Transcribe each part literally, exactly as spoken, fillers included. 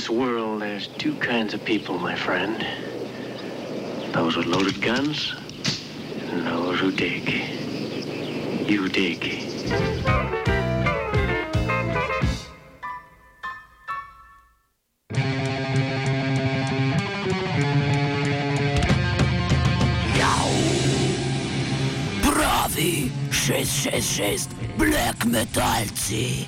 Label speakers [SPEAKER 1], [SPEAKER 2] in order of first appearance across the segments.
[SPEAKER 1] world, there's two kinds of people, my friend. Those with loaded guns and those who dig. You dig.
[SPEAKER 2] Pravi šest šest šest Black Metalci.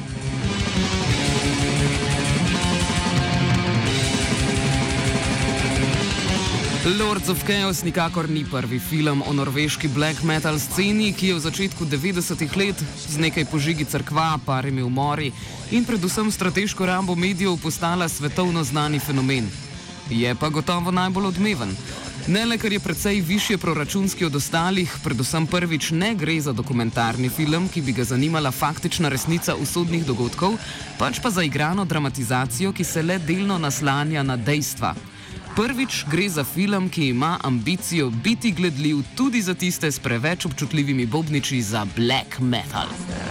[SPEAKER 3] Lords of Chaos nikakor ni prvi film o norveški black metal sceni, ki je v začetku devetdesetih let z nekaj požigi cerkva, parimi umori in predvsem strateško rabo medijev postala svetovno znani fenomen. Je pa gotovo najbolj odmeven. Ne le, ker je precej višje proračunski od ostalih, predvsem prvič ne gre za dokumentarni film, ki bi ga zanimala faktična resnica usodnih dogodkov, pač pa za igrano dramatizacijo, ki se le delno naslanja na dejstva. Prvič gre za film, ki ima ambicijo biti gledljiv tudi za tiste s preveč občutljivimi bobniči za black metal.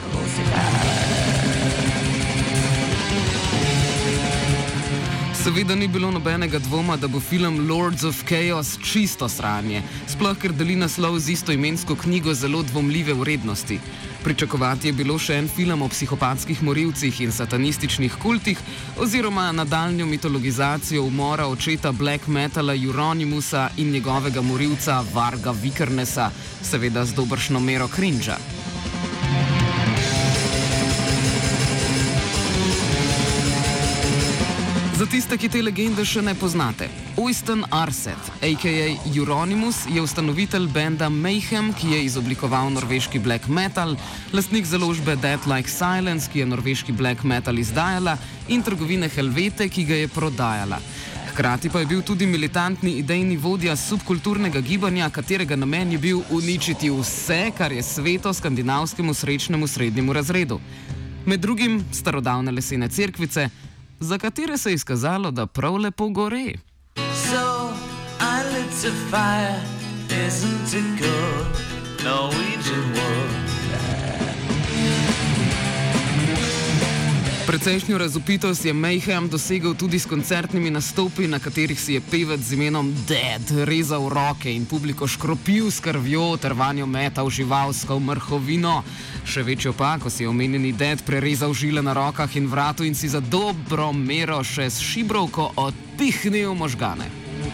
[SPEAKER 3] Seveda ni bilo nobenega dvoma, da bo film Lords of Chaos čisto sranje, sploh ker deli naslov z istoimensko knjigo zelo dvomljive vrednosti. Pričakovati je bilo še en film o psihopatskih morilcih in satanističnih kultih oziroma nadaljnjo mitologizacijo umora očeta black metala Euronymousa in njegovega morilca Varga Vikernesa, seveda z dobršno mero cringe-a. Za tiste, ki te legende še ne poznate, Øystein Aarseth, a k a. Euronymous, je ustanovitelj benda Mayhem, ki je izoblikoval norveški black metal, lastnik založbe Death Like Silence, ki je norveški black metal izdajala, in trgovine Helvete, ki ga je prodajala. Hkrati pa je bil tudi militantni idejni vodja subkulturnega gibanja, katerega namen je bil uničiti vse, kar je sveto skandinavskemu srečnemu srednjemu razredu. Med drugim starodavne lesene cerkvice, za katere se je izkazalo, da prav lepo gore.
[SPEAKER 2] So, I lit a fire, isn't it good, Norwegian wood.
[SPEAKER 3] Precejšnjo razvpitost je Mayhem dosegel tudi s koncertnimi nastopi, na katerih si je pevec z imenom Dead rezal roke in publiko škropil s krvjo ter vanjo metal živalsko mrhovino. Še večjo pa, ko si je omenjeni Dead prerezal žile na rokah in vratu in si za dobro mero še s šibrovko odpihnil možgane.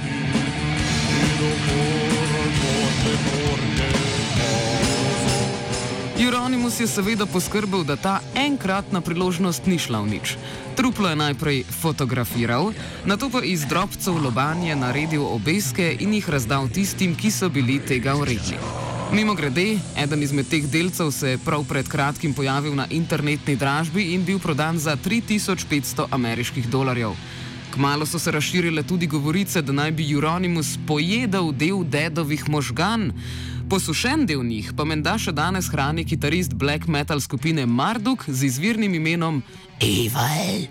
[SPEAKER 3] Euronymous je seveda poskrbel, da ta enkratna priložnost ni šla v nič. Truplo je najprej fotografiral, nato pa iz drobcev lobanje naredil obeske in jih razdal tistim, ki so bili tega vredni. Mimogrede, eden izmed teh delcev se je prav pred kratkim pojavil na internetni dražbi in bil prodan za tri tisoč petsto ameriških dolarjev. Kmalu so se razširile tudi govorice, da naj bi Euronymous pojedel del Deadovih možgan. Posušen del njih pa menda še danes hrani kitarist black metal skupine Marduk z izvirnim imenom Evil.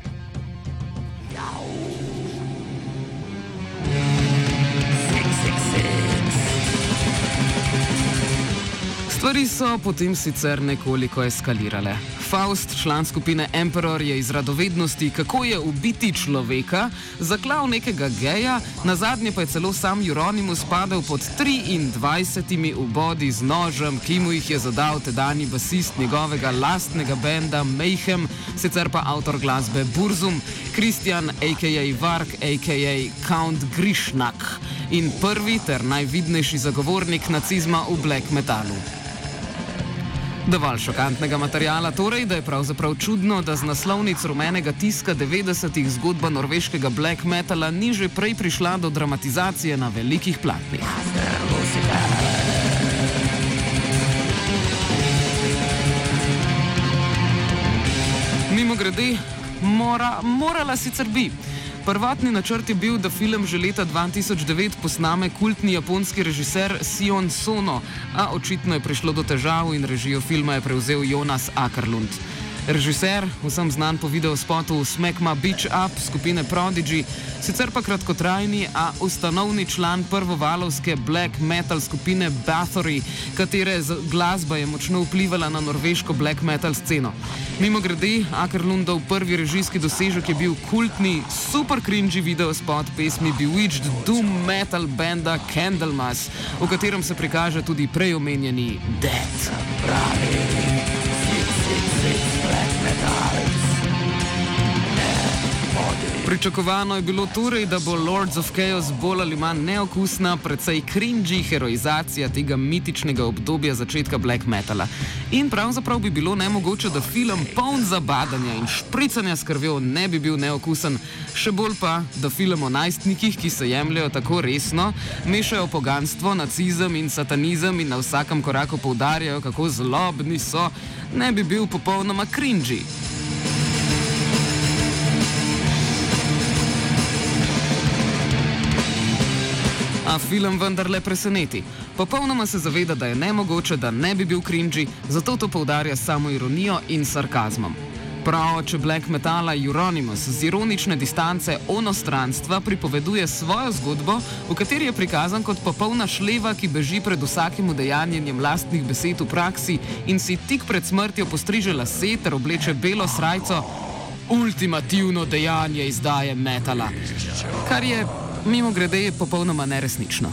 [SPEAKER 3] Stvari so potem sicer nekoliko eskalirale. Faust, član skupine Emperor, je iz radovednosti, kako je ubiti človeka, zaklal nekega geja, nazadnje pa je celo sam Euronymous padel pod triindvajsetimi ubodi z nožem, ki mu jih je zadal tedanji basist njegovega lastnega benda Mayhem, sicer pa avtor glasbe Burzum, Kristjan a k a. Varg a k a. Count Grishnak in prvi ter najvidnejši zagovornik nacizma v black metalu. Dovolj šokantnega materijala torej, da je pravzaprav čudno, da z naslovnic rumenega tiska devetdesetih zgodba norveškega black metala ni že prej prišla do dramatizacije na velikih platnih. Mimogrede, mora, morala sicer bi. Prvotni načrt je bil, da film že leta dva tisoč devet posname kultni japonski režiser Sion Sono, a očitno je prišlo do težav in režijo filma je prevzel Jonas Åkerlund. Režiser, vsem znan po videospotu Smack My Bitch Up skupine Prodigy, sicer pa kratkotrajni, a ustanovni član prvovalovske black metal skupine Bathory, katere glasba je močno vplivala na norveško black metal sceno. Mimogrede, Akerlundov prvi režijski dosežek je bil kultni, super cringy videospot pesmi Bewitched doom metal banda Candlemas, v katerem se prikaže tudi prej omenjeni Dead. Pričakovano je bilo torej, da bo Lords of Chaos bolj ali manj neokusna, precej cringy heroizacija tega mitičnega obdobja začetka black metala. In pravzaprav bi bilo nemogoče, da film poln zabadanja in špricanja s krvjo ne bi bil neokusen, še bolj pa, da film o najstnikih, ki se jemljajo tako resno, mešajo poganstvo, nacizem in satanizem in na vsakem koraku poudarjajo, kako zlobni so, ne bi bil popolnoma cringy. A film vendarle preseneti. Popolnoma se zaveda, da je nemogoče, da ne bi bil cringy, zato to poudarja samo ironijo in sarkazmom. Praoče black metala Euronymous z ironične distance onostranstva pripoveduje svojo zgodbo, v kateri je prikazan kot popolna šleva, ki beži pred vsakim udejanjenjem lastnih besed v praksi in si tik pred smrtjo postriže lase ter obleče belo srajco, ultimativno dejanje izdaje metala. Kar je mimogrede je popolnoma neresnično.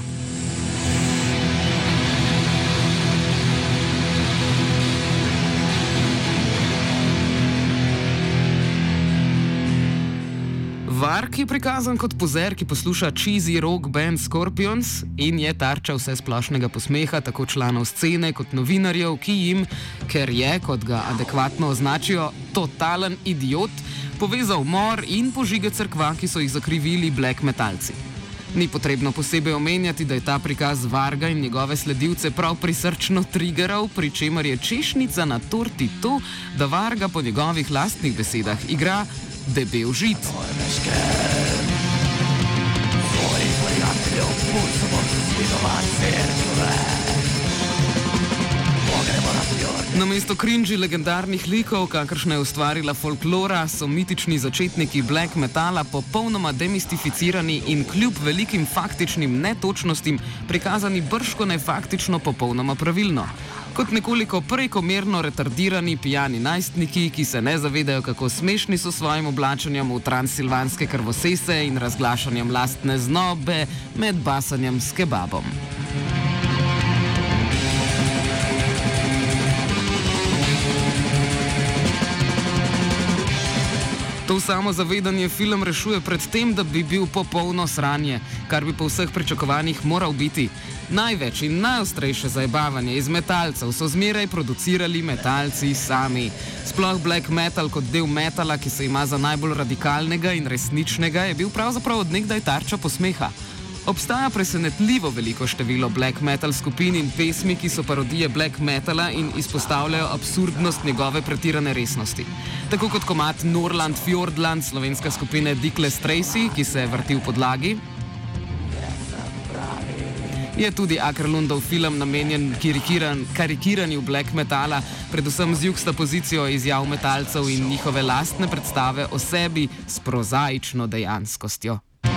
[SPEAKER 3] Varg je prikazan kot pozer, ki posluša cheesy rock band Scorpions in je tarča vse splošnega posmeha tako članov scene kot novinarjev, ki jim, ker je, kot ga adekvatno označijo, totalen idiot, povezal umor in požige cerkva, ki so jih zakrivili black metalci. Ni potrebno posebej omenjati, da je ta prikaz Varga in njegove sledilce prav prisrčno triggeral, pri čemer je češnica na torti to, da Varga po njegovih lastnih besedah igra debel žid. Namesto cringy legendarnih likov, kakršne je ustvarila folklora, so mitični začetniki black metala popolnoma demistificirani in kljub velikim faktičnim netočnostim prikazani bržkone faktično popolnoma pravilno. Kot nekoliko prekomerno retardirani pijani najstniki, ki se ne zavedajo, kako smešni so svojim oblačenjem v transilvanske krvosese in razglašanjem lastne znobe med basanjem s kebabom. To samozavedanje film rešuje pred tem, da bi bil popolno sranje, kar bi po vseh pričakovanjih moral biti. Največ in najostrejše zajebavanje iz metalcev so zmeraj producirali metalci sami. Sploh black metal kot del metala, ki se ima za najbolj radikalnega in resničnega, je bil pravzaprav od nekdaj tarča posmeha. Obstaja presenetljivo veliko število black metal skupin in pesmi, ki so parodije black metala in izpostavljajo absurdnost njegove pretirane resnosti. Tako kot komad Norland Fjordland slovenska skupine Dickless Tracy, ki se vrti v podlagi, je tudi Akerlundov film namenjen karikiran, karikiranju black metala, predvsem z juxtapozicijo izjav metalcev in njihove lastne predstave o sebi s prozaično dejanskostjo.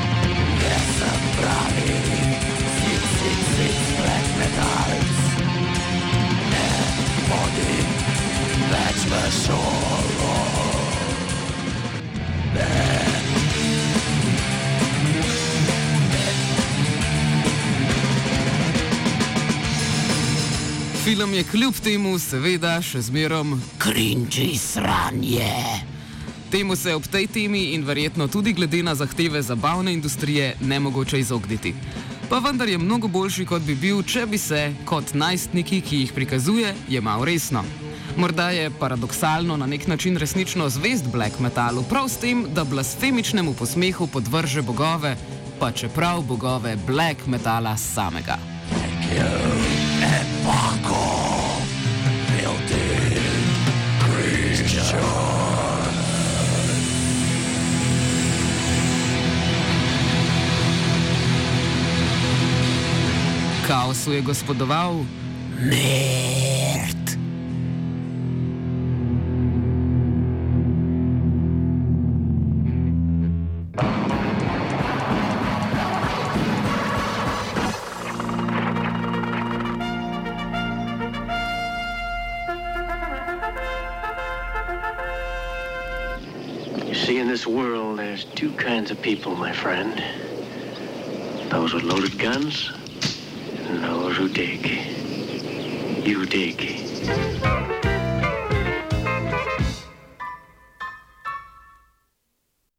[SPEAKER 3] Film je kljub temu seveda še zmerom cringy sranje. Temu se ob tej temi in verjetno tudi glede na zahteve zabavne industrije nemogoče izogniti. Pa vendar je mnogo boljši, kot bi bil, če bi se, kot najstniki, ki jih prikazuje, jemal resno. Morda je paradoksalno na nek način resnično zvest black metalu, prav s tem, da blasfemičnemu posmehu podvrže bogove, pa čeprav bogove black metala samega. Kaosu je gospodoval nerd.
[SPEAKER 1] See, in this world, there's two kinds of people, my friend. Those with loaded guns and those who dig. You dig.